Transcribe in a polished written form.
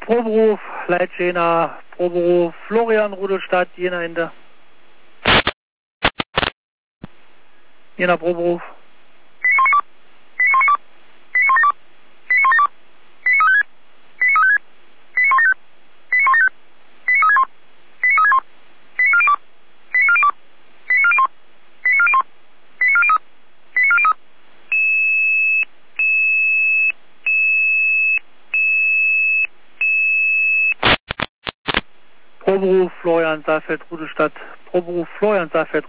Proberuf Leitjena, Proberuf Florian Rudolstadt, Jena Ende. Jena Proberuf. Proberuf Florian Saalfeld Rudolstadt, Proberuf Florian Saalfeld